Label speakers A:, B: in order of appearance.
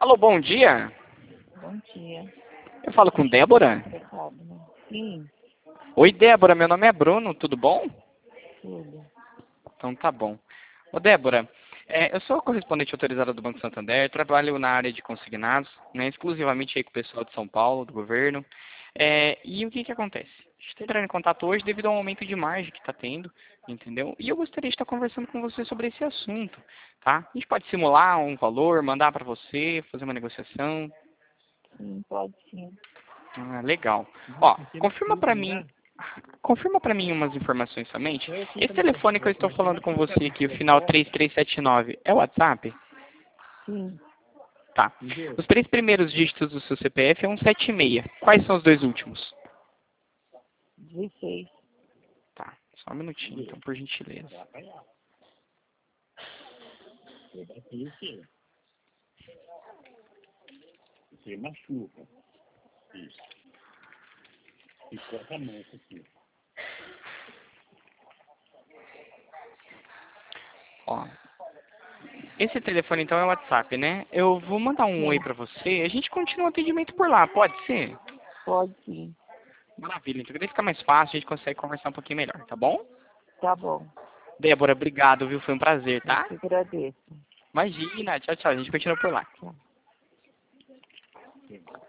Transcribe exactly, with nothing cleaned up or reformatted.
A: Alô, bom dia.
B: Bom dia.
A: Eu falo com Débora?
B: Obrigado, né? Sim,
A: Oi, Débora, meu nome é Bruno, tudo bom?
B: tudo.
A: Então tá bom. Ô, Débora, é, eu sou a correspondente autorizada do Banco Santander, trabalho na área de consignados, né, exclusivamente aí com o pessoal de São Paulo, do governo. É, e o que que acontece? Estou entrando em contato hoje devido ao aumento de margem que está tendo, entendeu? E eu gostaria de estar conversando com você sobre esse assunto, tá? A gente pode simular um valor, mandar para você, fazer uma negociação.
B: Sim, pode sim.
A: Ah, legal. Ó, confirma para mim, confirma para mim umas informações somente. Esse telefone que eu estou falando com você aqui, o final três três sete nove, é o WhatsApp?
B: Sim,
A: Tá. Os três primeiros dígitos do seu C P F é um sete seis. Quais são os dois últimos?
B: dezesseis.
A: Tá, só um minutinho, então, por gentileza.
C: Você machuca. Isso. E corta a mão aqui.
A: Ó, esse telefone então é o WhatsApp, né? Eu vou mandar um oi
B: Sim,
A: pra você. A gente continua o atendimento por lá, pode ser?
B: pode sim.
A: Maravilha, então daí fica mais fácil, a gente consegue conversar um pouquinho melhor, tá bom?
B: Tá bom.
A: Débora, obrigado, viu? Foi um prazer,
B: Eu
A: tá?
B: te agradeço.
A: Imagina, tchau, tchau. A gente continua por lá.
B: Tchau.